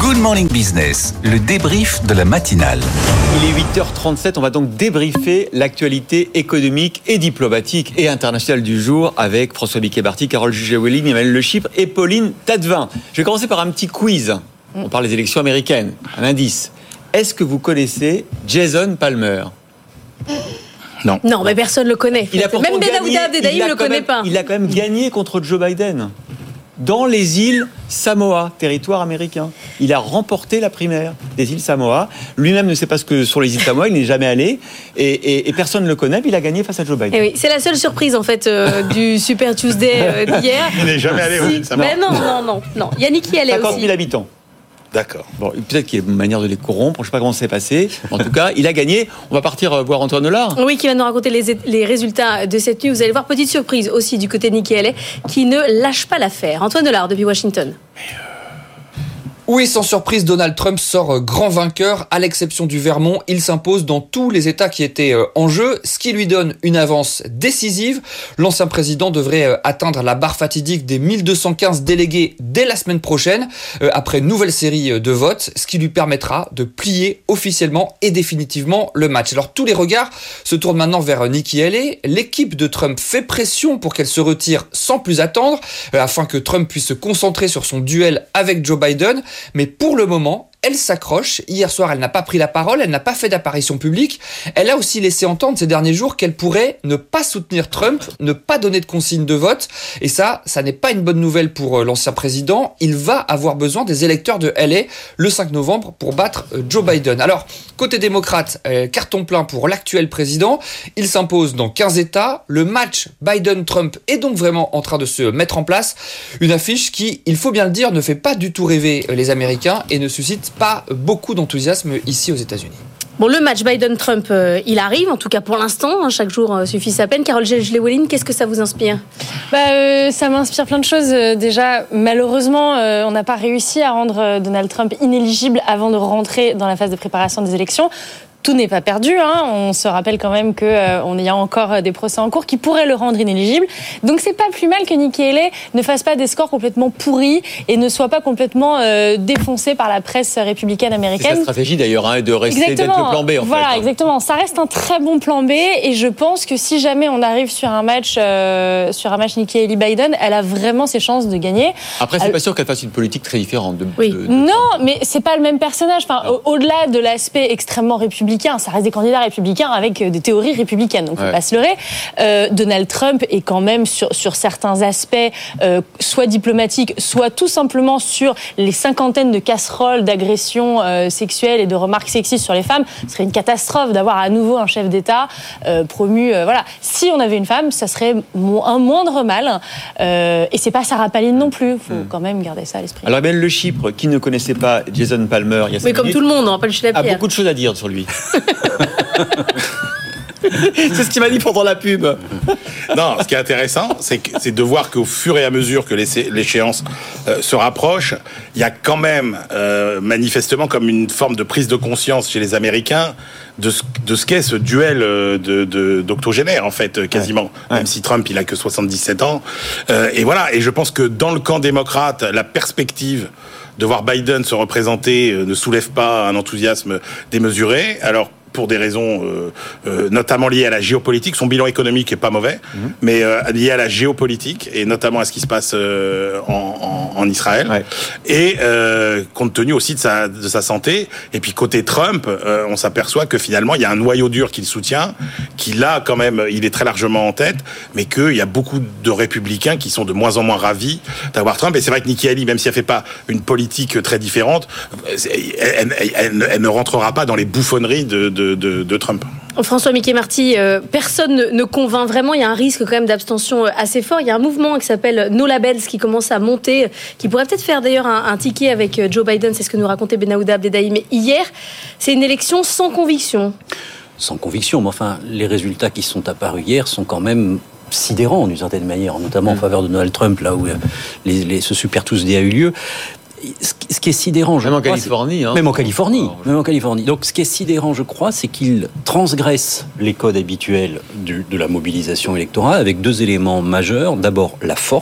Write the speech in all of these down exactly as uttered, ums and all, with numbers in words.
Good Morning Business, le débrief de la matinale. Il est huit heures trente-sept, on va donc débriefer l'actualité économique et diplomatique et internationale du jour avec François Biquet-Barty, Carole Juget-Welling, Emmanuel Le Chypre et Pauline Tadevin. Je vais commencer par un petit quiz. On parle des élections américaines. Un indice. Est-ce que vous connaissez Jason Palmer ? Non. Non, mais personne ne le connaît. Il a Même Benahouda Abdedaï ne le connaît même, pas. Il a quand même gagné contre Joe Biden dans les îles Samoa, territoire américain. Il a remporté la primaire des îles Samoa. Lui-même ne sait pas ce que sont les îles Samoa, il n'est jamais allé. Et, et, et personne ne le connaît, mais il a gagné face à Joe Biden. Et oui, c'est la seule surprise en fait euh, du Super Tuesday euh, d'hier. Il n'est jamais allé aux îles Samoa. Mais non, non, non, non. Yannick y allait aussi. cinquante mille habitants. D'accord. Bon, peut-être qu'il y a une manière de les corrompre, je ne sais pas comment ça s'est passé. En tout cas, il a gagné. On va partir voir Antoine Hollard. Oui, qui va nous raconter les, les résultats de cette nuit. Vous allez voir, petite surprise aussi du côté de Nikki Haley, qui ne lâche pas l'affaire. Antoine Hollard, depuis Washington. Oui, sans surprise, Donald Trump sort grand vainqueur. À l'exception du Vermont, il s'impose dans tous les États qui étaient en jeu, ce qui lui donne une avance décisive. L'ancien président devrait atteindre la barre fatidique des mille deux cent quinze délégués dès la semaine prochaine, après une nouvelle série de votes, ce qui lui permettra de plier officiellement et définitivement le match. Alors tous les regards se tournent maintenant vers Nikki Haley. L'équipe de Trump fait pression pour qu'elle se retire sans plus attendre, afin que Trump puisse se concentrer sur son duel avec Joe Biden. Mais pour le moment, elle s'accroche. Hier soir, elle n'a pas pris la parole, elle n'a pas fait d'apparition publique. Elle a aussi laissé entendre ces derniers jours qu'elle pourrait ne pas soutenir Trump, ne pas donner de consigne de vote. Et ça, ça n'est pas une bonne nouvelle pour l'ancien président. Il va avoir besoin des électeurs de L A le cinq novembre pour battre Joe Biden. Alors, côté démocrate, euh, carton plein pour l'actuel président. Il s'impose dans quinze États. Le match Biden-Trump est donc vraiment en train de se mettre en place. Une affiche qui, il faut bien le dire, ne fait pas du tout rêver les Américains et ne suscite pas beaucoup d'enthousiasme ici aux États-Unis. Bon, le match Biden-Trump, euh, il arrive, en tout cas pour l'instant. Hein, chaque jour euh, suffit sa peine. Carole Juget-Welling, qu'est-ce que ça vous inspire ? bah, euh, Ça m'inspire plein de choses. Euh, déjà, malheureusement, euh, on n'a pas réussi à rendre euh, Donald Trump inéligible avant de rentrer dans la phase de préparation des élections. Tout n'est pas perdu, hein. On se rappelle quand même qu'on euh, y a encore des procès en cours qui pourraient le rendre inéligible. Donc c'est pas plus mal que Nikki Haley ne fasse pas des scores complètement pourris et ne soit pas complètement euh, défoncé par la presse républicaine américaine. C'est sa stratégie d'ailleurs, hein, de rester exactement. d'être le plan B en voilà, fait. Hein. Exactement. Ça reste un très bon plan B et je pense que si jamais on arrive sur un match, euh, sur un match Nikki Haley-Biden, elle a vraiment ses chances de gagner. Après, c'est elle... pas sûr qu'elle fasse une politique très différente. De, oui. de, de... Non, mais c'est pas le même personnage. Enfin, au- au-delà de l'aspect extrêmement républicain. Ça reste des candidats républicains avec des théories républicaines, donc faut ouais. pas se leurrer. Euh, Donald Trump est quand même sur, sur certains aspects, euh, soit diplomatiques, soit tout simplement sur les cinquantaines de casseroles d'agressions euh, sexuelles et de remarques sexistes sur les femmes. Ce serait une catastrophe d'avoir à nouveau un chef d'État euh, promu. Euh, voilà. Si on avait une femme, ça serait mo- un moindre mal. Euh, et c'est pas Sarah Palin non plus. Faut mmh. quand même garder ça à l'esprit. Alors, Ben Le Chypre, qui ne connaissait pas Jason Palmer, il y a mais comme minutes, tout le monde, on va pas le jeter la a pierre. beaucoup de choses à dire sur lui. C'est ce qu'il m'a dit pendant la pub. Non, ce qui est intéressant, c'est, que, c'est de voir qu'au fur et à mesure que l'échéance euh, se rapproche, il y a quand même euh, manifestement comme une forme de prise de conscience chez les Américains de ce, de ce qu'est ce duel de, de, d'octogénaires, en fait, quasiment. Ouais. Même ouais. si Trump, il a que soixante-dix-sept ans. Euh, et voilà, et je pense que dans le camp démocrate, la perspective de voir Biden se représenter euh, ne soulève pas un enthousiasme démesuré. Alors, pour des raisons euh, euh, notamment liées à la géopolitique. Son bilan économique est pas mauvais, mmh. mais euh, lié à la géopolitique et notamment à ce qui se passe euh, en, en, en Israël. Ouais. Et euh, compte tenu aussi de sa, de sa santé. Et puis côté Trump, euh, on s'aperçoit que finalement, il y a un noyau dur qui le soutient, qui là, quand même, il est très largement en tête, mais qu'il y a beaucoup de républicains qui sont de moins en moins ravis d'avoir Trump. Et c'est vrai que Nikki Haley, même si elle fait pas une politique très différente, elle, elle, elle, elle ne rentrera pas dans les bouffonneries de, de De, de, de Trump. François Biquet-Barty, euh, personne ne, ne convainc vraiment. Il y a un risque quand même d'abstention assez fort. Il y a un mouvement qui s'appelle No Labels qui commence à monter, qui pourrait peut-être faire d'ailleurs un, un ticket avec Joe Biden. C'est ce que nous racontait Benahouda Abdedaï. Mais hier, c'est une élection sans conviction. Sans conviction, mais enfin, les résultats qui sont apparus hier sont quand même sidérants d'une certaine manière, notamment mmh. en faveur de Donald Trump, là où les, les, ce Super Tuesday a eu lieu. Ce qui est sidérant, je même crois, en Californie, hein. même en Californie, oh, même en Californie. Donc, ce qui est sidérant, je crois, c'est qu'il transgresse les codes habituels du, de la mobilisation électorale avec deux éléments majeurs. D'abord, la force.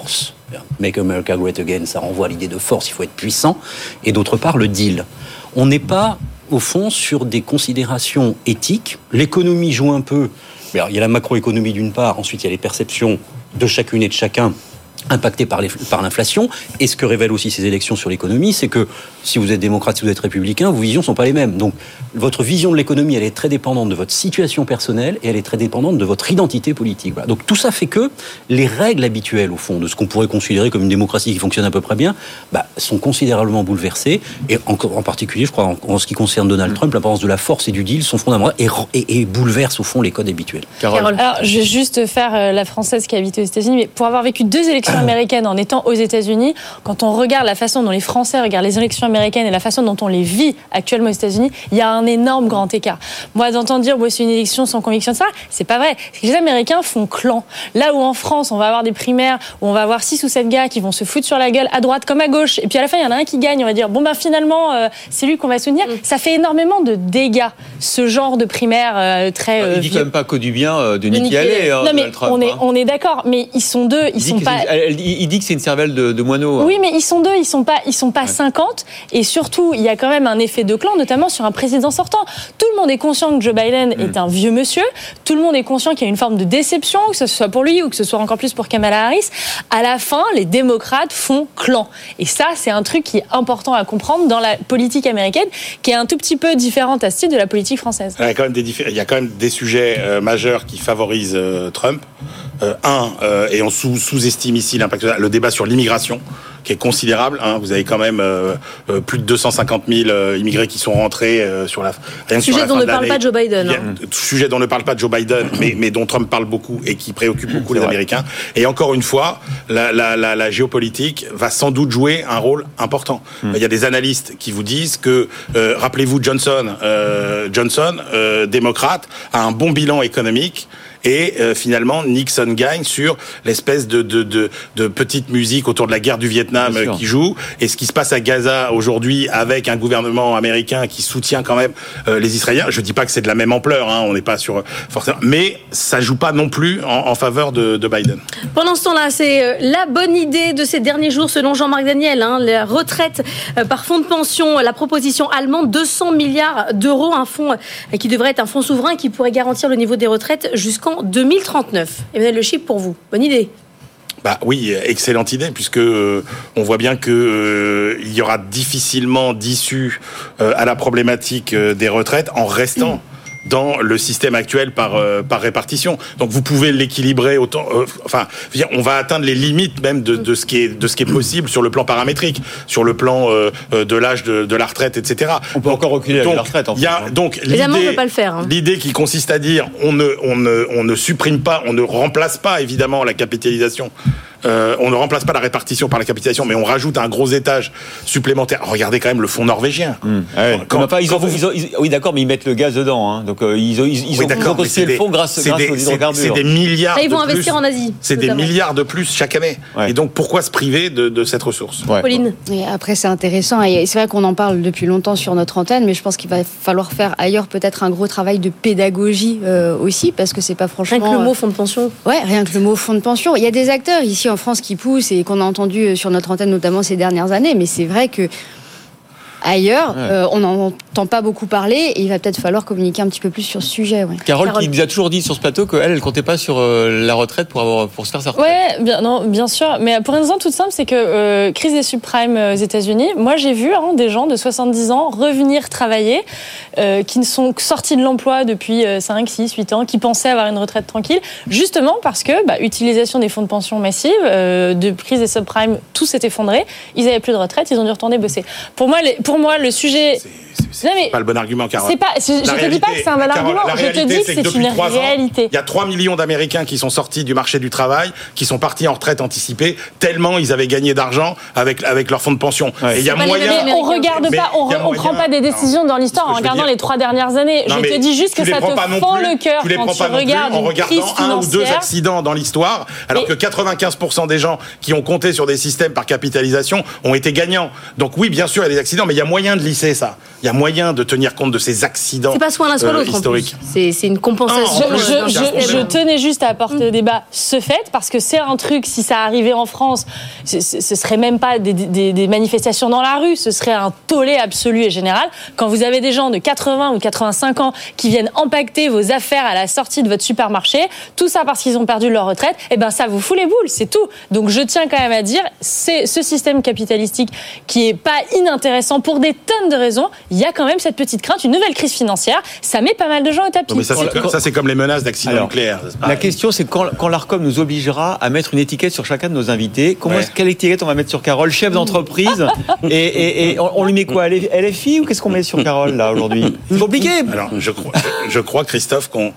Make America Great Again, ça renvoie à l'idée de force, il faut être puissant. Et d'autre part, le deal. On n'est pas, au fond, sur des considérations éthiques. L'économie joue un peu. Alors, il y a la macroéconomie d'une part, ensuite il y a les perceptions de chacune et de chacun impacté par, les, par l'inflation. Et ce que révèlent aussi ces élections sur l'économie, c'est que si vous êtes démocrate, si vous êtes républicain, vos visions ne sont pas les mêmes. Donc, votre vision de l'économie, elle est très dépendante de votre situation personnelle et elle est très dépendante de votre identité politique. Voilà. Donc, tout ça fait que les règles habituelles, au fond, de ce qu'on pourrait considérer comme une démocratie qui fonctionne à peu près bien, bah, sont considérablement bouleversées. Et en, en particulier, je crois, en, en ce qui concerne Donald Trump, l'importance de la force et du deal sont fondamentales et, et, et bouleversent, au fond, les codes habituels. Carole. Alors, je vais juste faire la Française qui habite aux États-Unis, mais pour avoir vécu deux élections américaines en étant aux États-Unis, quand on regarde la façon dont les Français regardent les élections américaines et la façon dont on les vit actuellement aux États-Unis, il y a un énorme grand écart. Moi, d'entendre dire ouais, c'est une élection sans conviction de ça, c'est pas vrai. Les Américains font clan. Là où en France, on va avoir des primaires où on va avoir six ou sept gars qui vont se foutre sur la gueule à droite comme à gauche, et puis à la fin, il y en a un qui gagne, on va dire bon ben finalement, euh, c'est lui qu'on va soutenir. Mm. Ça fait énormément de dégâts, ce genre de primaire euh, très. Euh, il dit quand même pas que du bien euh, de Nikki Haley. Hein, non mais Trump, on est hein. on est d'accord, mais ils sont deux, ils il sont dit pas. Elle, il dit que c'est une cervelle de, de moineau. Oui, mais ils sont deux, ils sont pas, ils sont pas ouais. cinquante. Et surtout, il y a quand même un effet de clan, notamment sur un président sortant. Tout le monde est conscient que Joe Biden mm. est un vieux monsieur. Tout le monde est conscient qu'il y a une forme de déception, que ce soit pour lui ou que ce soit encore plus pour Kamala Harris. À la fin, les démocrates font clan. Et ça, c'est un truc qui est important à comprendre dans la politique américaine, qui est un tout petit peu différente à ce titre de la politique française. Il y a quand même des, diffé- il y a quand même des sujets euh, majeurs qui favorisent euh, Trump. Euh, un, euh, et on sous, sous-estime ici l'impact, le débat sur l'immigration, qui est considérable. Hein. Vous avez quand même euh, euh, plus de deux cent cinquante mille euh, immigrés qui sont rentrés euh, sur la. Rien que sujet sur la dont fin ne de parle l'année. pas Joe Biden. Il y a, hein. Sujet dont ne parle pas Joe Biden, mais, mais dont Trump parle beaucoup et qui préoccupe beaucoup les vrai. Américains. Et encore une fois, la, la, la, la géopolitique va sans doute jouer un rôle important. Mm. Il y a des analystes qui vous disent que, euh, rappelez-vous, Johnson, euh, Johnson, euh, démocrate, a un bon bilan économique. Et euh, finalement, Nixon gagne sur l'espèce de, de, de, de petite musique autour de la guerre du Vietnam euh, qui joue. Et ce qui se passe à Gaza aujourd'hui avec un gouvernement américain qui soutient quand même euh, les Israéliens. Je dis pas que c'est de la même ampleur, hein, on n'est pas sur forcément, mais ça joue pas non plus en, en faveur de, de Biden. Pendant ce temps-là, c'est la bonne idée de ces derniers jours, selon Jean-Marc Daniel, hein, la retraite par fonds de pension, la proposition allemande, deux cents milliards d'euros, un fonds qui devrait être un fonds souverain qui pourrait garantir le niveau des retraites jusqu'en deux mille trente-neuf. Emmanuel Le Chypre, pour vous, bonne idée. Bah oui, excellente idée, puisque euh, on voit bien que euh, il y aura difficilement d'issue euh, à la problématique euh, des retraites en restant mmh. dans le système actuel par euh, par répartition. Donc vous pouvez l'équilibrer autant. Euh, enfin, on va atteindre les limites même de, de ce qui est de ce qui est possible sur le plan paramétrique, sur le plan euh, de l'âge de, de la retraite, et cetera. On peut donc, encore reculer avec la retraite. En il y a fait, donc l'idée, on peut pas le faire. Hein. L'idée qui consiste à dire on ne on ne on ne supprime pas, on ne remplace pas évidemment la capitalisation. Euh, on ne remplace pas la répartition par la capitalisation, mais on rajoute un gros étage supplémentaire. Regardez quand même le fonds norvégien. Mmh. Ah ouais. quand, pas, ils ont, vous... ils ont, ils, oui, d'accord, mais ils mettent le gaz dedans. Hein. Donc euh, ils ont, ils, ils oui, ont, ils ont construit le fonds grâce, grâce des, aux hydrocarbures. C'est des milliards. Là, ils vont de investir plus. en Asie. C'est notamment. des milliards de plus chaque année. Ouais. Et donc pourquoi se priver de, de cette ressource? Ouais. Pauline. Et après, c'est intéressant. Et c'est vrai qu'on en parle depuis longtemps sur notre antenne, mais je pense qu'il va falloir faire ailleurs peut-être un gros travail de pédagogie euh, aussi, parce que c'est pas franchement. Rien que le mot fonds de pension. Ouais, rien que le mot fonds de pension. Il y a des acteurs ici en France qui poussent et qu'on a entendu sur notre antenne notamment ces dernières années, mais c'est vrai que ailleurs, ouais. euh, on n'entend pas beaucoup parler et il va peut-être falloir communiquer un petit peu plus sur ce sujet. Ouais. Carole, Carole, qui nous a toujours dit sur ce plateau qu'elle, elle comptait pas sur euh, la retraite pour, avoir, pour se faire sa retraite. Ouais, bien, non, bien sûr. Mais pour une raison toute simple, c'est que euh, crise des subprimes aux États-Unis, moi j'ai vu hein, des gens de soixante-dix ans revenir travailler, euh, qui ne sont sortis de l'emploi depuis cinq, six, huit ans, qui pensaient avoir une retraite tranquille, justement parce que bah, utilisation des fonds de pension massive, euh, de crise des subprimes, tout s'est effondré, ils n'avaient plus de retraite, ils ont dû retourner bosser. Pour moi, les, pour moi le sujet... C'est, c'est, c'est non, mais pas le bon argument, Carole. C'est pas, je ne te dis pas que c'est un bon Carole, argument, je te dis que c'est, c'est une réalité. Il y a trois millions d'Américains qui sont sortis du marché du travail, qui sont partis en retraite anticipée, tellement ils avaient gagné d'argent avec, avec leur fonds de pension. Ouais. Et il y a moyen... Mais on regarde mais pas, on ne prend pas des décisions non. dans l'histoire en regardant les trois dernières années. Non, je te dis juste que ça te fend le cœur quand tu regardes en regardant un ou deux accidents dans l'histoire, alors et... que quatre-vingt-quinze pour cent des gens qui ont compté sur des systèmes par capitalisation ont été gagnants. Donc oui, bien sûr, il y a des accidents, mais il y a moyen de lisser ça. Il y a moyen moyen de tenir compte de ces accidents c'est pas soit l'un soit l'autre euh, historiques. en plus. C'est, c'est une compensation. Je, je, je, je tenais juste à apporter au débat ce fait, parce que c'est un truc, si ça arrivait en France, ce, ce serait même pas des, des, des manifestations dans la rue, ce serait un tollé absolu et général. Quand vous avez des gens de quatre-vingts ou quatre-vingt-cinq ans qui viennent impacter vos affaires à la sortie de votre supermarché, tout ça parce qu'ils ont perdu leur retraite, eh ben ça vous fout les boules, c'est tout. Donc je tiens quand même à dire, c'est ce système capitalistique qui est pas inintéressant pour des tonnes de raisons. Il y a quand même cette petite crainte, une nouvelle crise financière, ça met pas mal de gens au tapis. Non, mais ça, c'est, ça, c'est comme les menaces d'accident Alors, nucléaire. La question, c'est quand, quand l'Arcom nous obligera à mettre une étiquette sur chacun de nos invités. Comment ouais. est-ce, quelle étiquette on va mettre sur Carole, chef d'entreprise et, et, et on, on lui met quoi, L F I ou qu'est-ce qu'on met sur Carole là aujourd'hui? C'est compliqué. Alors, je crois, je, je crois, Christophe, qu'on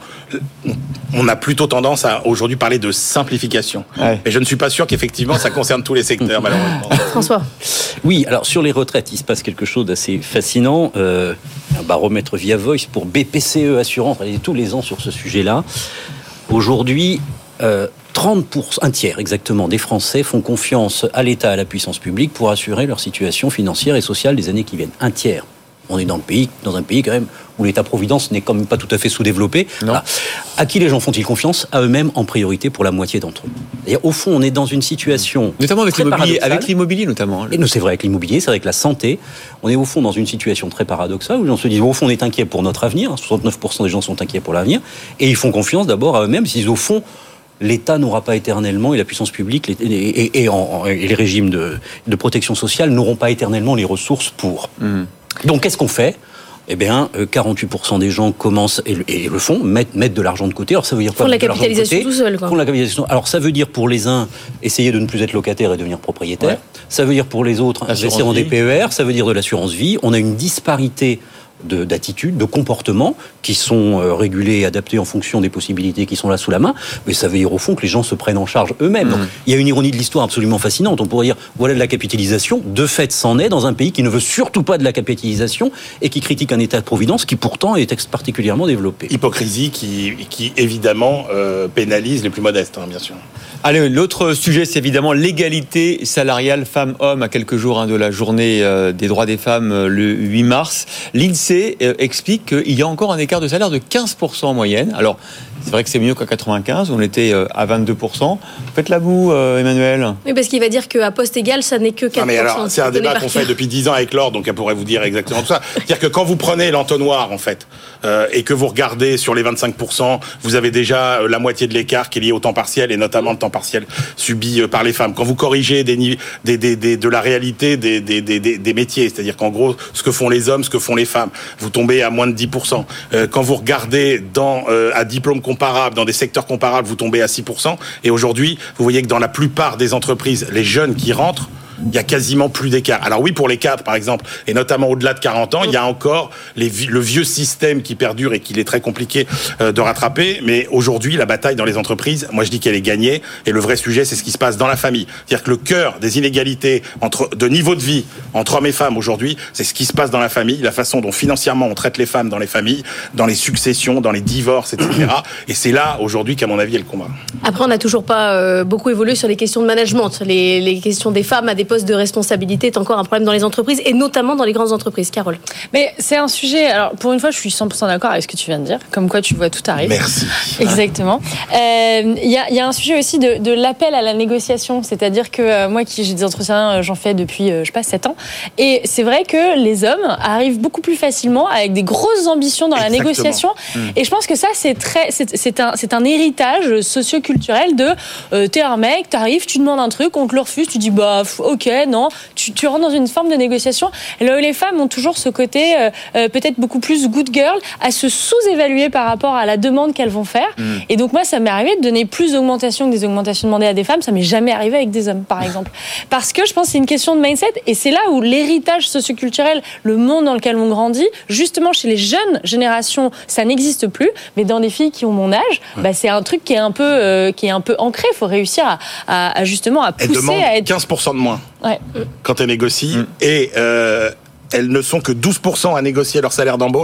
on a plutôt tendance à aujourd'hui parler de simplification. Ouais. Et je ne suis pas sûr qu'effectivement ça concerne tous les secteurs, malheureusement. François. Oui, alors sur les retraites, il se passe quelque chose d'assez fascinant. Euh, un baromètre via Voice pour B P C E Assurance, on est tous les ans sur ce sujet-là. Aujourd'hui, euh, trente pour cent, un tiers exactement des Français font confiance à l'État, à la puissance publique pour assurer leur situation financière et sociale des années qui viennent. Un tiers. On est dans le pays, dans un pays quand même où l'État-providence n'est quand même pas tout à fait sous-développé. Voilà. À qui les gens font-ils confiance? À eux-mêmes en priorité pour la moitié d'entre eux. Et au fond, on est dans une situation notamment avec très l'immobilier, paradoxale. avec l'immobilier notamment. Et nous, c'est vrai avec l'immobilier, c'est vrai avec la santé. On est au fond dans une situation très paradoxale où les gens se disent au fond on est inquiet pour notre avenir. soixante-neuf pour cent des gens sont inquiets pour l'avenir et ils font confiance d'abord à eux-mêmes. Ils disent au fond l'État n'aura pas éternellement et la puissance publique et, et, et, en, et les régimes de, de protection sociale n'auront pas éternellement les ressources pour. Mmh. Donc qu'est-ce qu'on fait? Eh bien, quarante-huit pour cent des gens commencent et le, et le font, mettent, mettent de l'argent de côté. Alors ça veut dire quoi? Font la capitalisation tout seul, quoi. Font la capitalisation. Alors ça veut dire pour les uns essayer de ne plus être locataire et devenir propriétaire. Ouais. Ça veut dire pour les autres investir en des P E R. Ça veut dire de l'assurance vie. On a une disparité de, d'attitudes, de comportements qui sont euh, régulés et adaptés en fonction des possibilités qui sont là sous la main. Mais ça veut dire au fond que les gens se prennent en charge eux-mêmes. Mmh. Donc, il y a une ironie de l'histoire absolument fascinante. On pourrait dire voilà de la capitalisation. De fait, c'en est dans un pays qui ne veut surtout pas de la capitalisation et qui critique un État de providence qui pourtant est particulièrement développé. Hypocrisie qui, qui évidemment euh, pénalise les plus modestes, hein, bien sûr. Allez, l'autre sujet, c'est évidemment l'égalité salariale femmes-hommes à quelques jours hein, de la journée euh, des droits des femmes euh, le huit mars. L'INSEE euh, explique qu'il y a encore un écart de salaire de quinze pour cent en moyenne. Alors, c'est vrai que c'est mieux qu'en quatre-vingt-quinze, on était euh, à vingt-deux pour cent. Faites-la vous, euh, Emmanuel. Oui, parce qu'il va dire qu'à poste égal, ça n'est que quatre pour cent. Non, mais alors, c'est un débat qu'on fait depuis dix ans avec Laure, donc elle pourrait vous dire exactement tout ça. C'est-à-dire que quand vous prenez l'entonnoir, en fait, euh, et que vous regardez sur les vingt-cinq pour cent, vous avez déjà euh, la moitié de l'écart qui est lié au temps partiel, et notamment le temps partiel subi euh, par les femmes. Quand vous corrigez des, des, des, des, de la réalité des, des, des, des métiers, c'est-à-dire qu'en gros, ce que font les hommes, ce que font les femmes, vous tombez à moins de dix pour cent. Euh, quand vous regardez dans, euh, à diplôme comparable, dans des secteurs comparables, vous tombez à six pour cent. Et aujourd'hui, vous voyez que dans la plupart des entreprises, les jeunes qui rentrent, il y a quasiment plus d'écart. Alors oui, pour les cadres, par exemple, et notamment au-delà de quarante ans, il y a encore les, le vieux système qui perdure et qu'il est très compliqué euh, de rattraper. Mais aujourd'hui, la bataille dans les entreprises, moi je dis qu'elle est gagnée. Et le vrai sujet, c'est ce qui se passe dans la famille. C'est-à-dire que le cœur des inégalités entre, de niveau de vie entre hommes et femmes aujourd'hui, c'est ce qui se passe dans la famille, la façon dont financièrement on traite les femmes dans les familles, dans les successions, dans les divorces, et cetera. Et c'est là, aujourd'hui, qu'à mon avis, est le combat. Après, on n'a toujours pas euh, beaucoup évolué sur les questions de management. Les, les questions des femmes à des postes de responsabilité est encore un problème dans les entreprises et notamment dans les grandes entreprises. Carole. Mais c'est un sujet, alors pour une fois je suis cent pour cent d'accord avec ce que tu viens de dire, comme quoi tu vois tout arrive. Merci. Exactement. Il euh, y, a, y a un sujet aussi de, de l'appel à la négociation, c'est-à-dire que euh, moi qui j'ai des entretiens, j'en fais depuis euh, je sais pas sept ans et c'est vrai que les hommes arrivent beaucoup plus facilement avec des grosses ambitions dans Exactement. La négociation mmh. et je pense que ça c'est très c'est, c'est un c'est un héritage socio-culturel de euh, t'es un mec, t'arrives, tu demandes un truc, on te le refuse, tu dis bah ok non, tu, tu rentres dans une forme de négociation. Et là où les femmes ont toujours ce côté euh, euh, peut-être beaucoup plus good girl, à se sous-évaluer par rapport à la demande qu'elles vont faire. Mmh. Et donc moi, ça m'est arrivé de donner plus d'augmentations que des augmentations demandées à des femmes. Ça m'est jamais arrivé avec des hommes, par exemple. Parce que je pense que c'est une question de mindset. Et c'est là où l'héritage socioculturel, le monde dans lequel on grandit, justement chez les jeunes générations, ça n'existe plus. Mais dans des filles qui ont mon âge, ouais. bah, c'est un truc qui est un peu, euh, qui est un peu ancré. Il faut réussir à, à, à justement à pousser Elle demande à être quinze pour cent de moins. Ouais. Quand elles négocient, mmh. et euh, elles ne sont que douze pour cent à négocier leur salaire d'embauche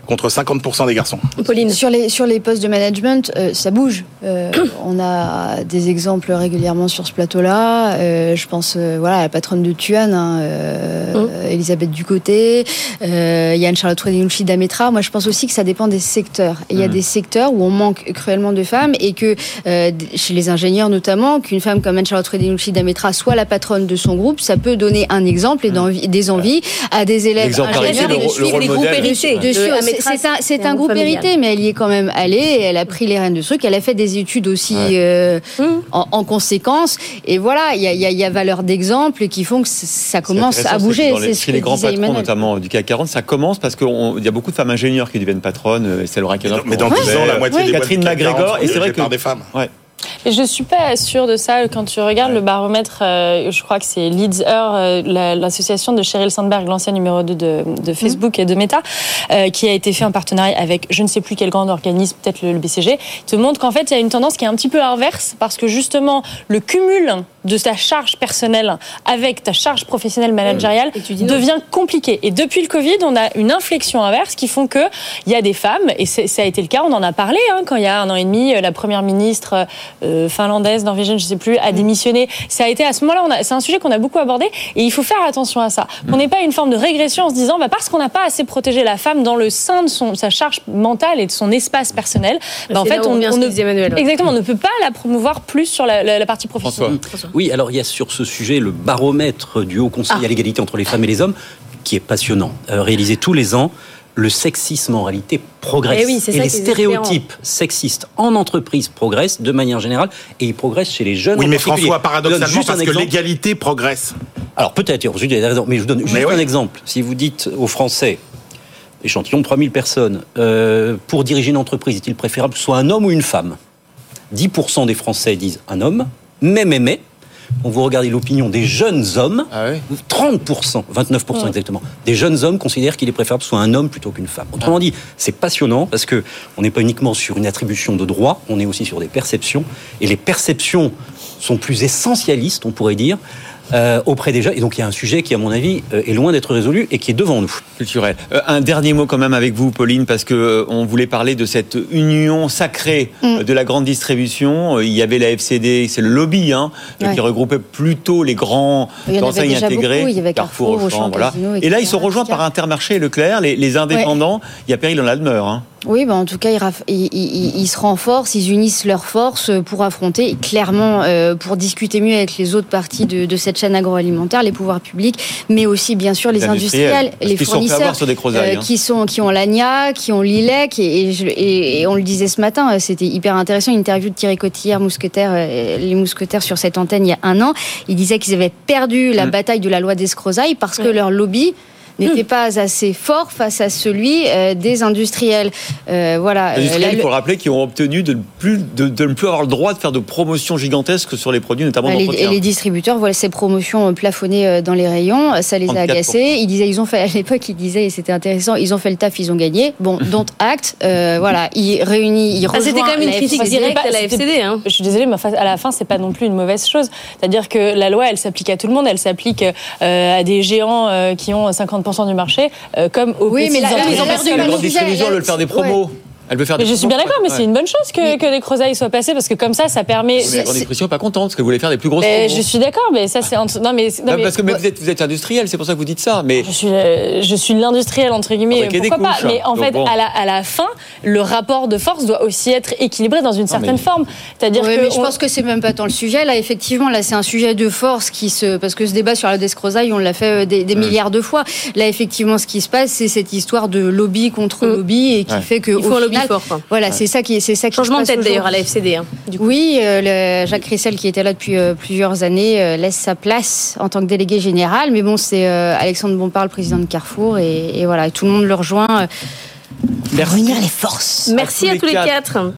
contre cinquante pour cent des garçons. Pauline. Sur les, sur les postes de management, euh, ça bouge. Euh, on a des exemples régulièrement sur ce plateau-là. Euh, je pense euh, voilà, à la patronne de Tuan, hein, euh, mmh. Elisabeth Ducoté. Euh, il y a Anne-Charlotte Roudet-Nouchi d'Ametra. Moi, je pense aussi que ça dépend des secteurs. Et il y a mmh. des secteurs où on manque cruellement de femmes et que, euh, chez les ingénieurs notamment, qu'une femme comme Anne-Charlotte Roudet-Nouchi d'Ametra soit la patronne de son groupe, ça peut donner un exemple et mmh. des envies à des élèves ingénieurs. Le, le, le des groupes hérités. De sûr, c'est un, c'est un groupe hérité, mais elle y est quand même allée, et elle a pris les rênes de ce truc, elle a fait des études aussi ouais. euh, mmh. en, en conséquence, et voilà, il y a, y, a, y a valeur d'exemple qui font que ça commence à bouger. C'est, c'est ce chez les grands patrons, Emmanuel. Notamment du C A C quarante, ça commence parce qu'il y a beaucoup de femmes ingénieures qui deviennent patronnes, c'est Laura Cador. Mais dans dix ans, la moitié des Catherine McGregor, et c'est vrai que par des femmes. Ouais. Et je suis pas sûre de ça. Quand tu regardes ouais. le baromètre, euh, je crois que c'est Leads Her, euh, la, l'association de Sheryl Sandberg, l'ancienne numéro deux de, de Facebook mmh. et de Meta, euh, qui a été fait en partenariat avec je ne sais plus quel grand organisme, peut-être le, le B C G, te montre qu'en fait, il y a une tendance qui est un petit peu inverse, parce que justement, le cumul de ta charge personnelle avec ta charge professionnelle managériale mmh. devient compliqué. Et depuis le Covid, on a une inflexion inverse qui font que il y a des femmes, et c'est, ça a été le cas, on en a parlé, hein, quand il y a un an et demi, la première ministre euh, finlandaise, norvégienne, je ne sais plus, a démissionné. Ça a été à ce moment-là, on a, c'est un sujet qu'on a beaucoup abordé, et il faut faire attention à ça. Qu'on n'ait pas une forme de régression en se disant, bah, parce qu'on n'a pas assez protégé la femme dans le sein de son, sa charge mentale et de son espace personnel, bah, en fait, on, on, on ne, Emmanuel, ouais. exactement, on ne peut pas la promouvoir plus sur la, la, la partie professionnelle. François. François. Oui, alors il y a sur ce sujet le baromètre du Haut Conseil ah. à l'égalité entre les femmes et les hommes, qui est passionnant, euh, réalisé tous les ans. Le sexisme, en réalité, progresse. Et, oui, c'est et ça les stéréotypes sexistes en entreprise progressent de manière générale, et ils progressent chez les jeunes. Oui, en mais François, paradoxalement, parce que l'égalité progresse. Alors peut-être, ensuite, il y a des raisons, mais je vous donne juste mais un oui. exemple. Si vous dites aux Français, échantillon de trois mille personnes, euh, pour diriger une entreprise, est-il préférable que ce soit un homme ou une femme ? dix pour cent des Français disent un homme, mais, mais, mais, quand vous regardez l'opinion des jeunes hommes, ah oui. trente pour cent, vingt-neuf pour cent ouais. exactement, des jeunes hommes considèrent qu'il est préférable que ce soit un homme plutôt qu'une femme. Autrement ah. dit, c'est passionnant parce que on n'est pas uniquement sur une attribution de droit, on est aussi sur des perceptions, et les perceptions sont plus essentialistes, on pourrait dire, Euh, auprès des jeunes. Et donc il y a un sujet qui, à mon avis, euh, est loin d'être résolu et qui est devant nous. Culturel. Euh, un dernier mot quand même avec vous, Pauline, parce que euh, on voulait parler de cette union sacrée mm. euh, de la grande distribution. Euh, il y avait la F C D, c'est le lobby, hein, ouais. qui regroupait plutôt les grands enseignes intégrés, beaucoup. Il y avait Carrefour, Auchan, voilà. Casino, et là, ils sont rejoints par Intermarché et Leclerc, les, les indépendants. Ouais. Il y a Péril dans la demeure. Hein. Oui, bah en tout cas, ils, raf- ils, ils, ils se renforcent, ils unissent leurs forces pour affronter, clairement, euh, pour discuter mieux avec les autres parties de, de cette chaîne agroalimentaire, les pouvoirs publics, mais aussi, bien sûr, les, les industriels, les fournisseurs sur des crozailles, euh, hein. qui, sont, qui ont l'A N I A, qui ont l'I L E C, et, et, je, et, et on le disait ce matin, c'était hyper intéressant, une interview de Thierry Cotillard, mousquetaire, euh, les mousquetaires sur cette antenne il y a un an. Il disait qu'ils avaient perdu la mmh. bataille de la loi des crozailles parce que mmh. leur lobby n'était pas assez fort face à celui euh, des industriels. Euh, voilà. Les industriels, il faut rappeler, qui ont obtenu de ne, plus, de, de ne plus avoir le droit de faire de promotions gigantesques sur les produits, notamment les, d'entretien. Et les distributeurs voient ces promotions plafonnées dans les rayons, ça les a agacés. Ils disaient, ils ont fait, à l'époque, ils disaient, et c'était intéressant, ils ont fait le taf, ils ont gagné. Bon, don't act. Euh, voilà, ils réunissent, ils rejoignent. Ah, c'était quand même une critique directe à la F C D. Hein. Je suis désolée, mais à la fin, c'est pas non plus une mauvaise chose. C'est-à-dire que la loi, elle s'applique à tout le monde, elle s'applique euh, à des géants euh, qui ont cinquante pour cent du marché. Euh, comme aux oui, mais là, ils ont perdu la grande distribution, elle veut faire des promos. Ouais. Elle veut faire des mais je suis bien d'accord, mais ouais. c'est une bonne chose que, mais... que les crozailles soient passées, parce que comme ça, ça permet. Mais la grande distribution n'est pas contente, parce qu'elle voulait faire des plus grosses mais promos. Je suis d'accord, mais ça, c'est. Entre... Non, mais. Non, non, mais... Parce que mais vous, êtes, vous êtes industriel, c'est pour ça que vous dites ça. Mais... Je suis, euh, je suis l'industriel, entre guillemets, ah, bah, pourquoi couches, pas. Mais en donc, fait, bon. à, la, à la fin, le rapport de force doit aussi être équilibré dans une certaine mais... forme. C'est-à-dire oui, que. Mais je on... pense que c'est même pas tant le sujet. Là, effectivement, là, c'est un sujet de force qui se. Parce que ce débat sur la descrozaille, on l'a fait des, des mmh. milliards de fois. Là, effectivement, ce qui se passe, c'est cette histoire de lobby contre mmh. lobby et qui ouais. fait que. Il faut un lobby final, fort. Quoi. Voilà, ouais. c'est ça qui, c'est ça qui changement de tête d'ailleurs à la F C D. Hein, du coup. Oui, euh, le Jacques Rissel qui était là depuis euh, plusieurs années euh, laisse sa place en tant que délégué général, mais bon, c'est euh, Alexandre Bompard, le président de Carrefour, et, et voilà, tout le monde le rejoint. Euh, Merci. Réunir les forces. Merci à tous les quatre.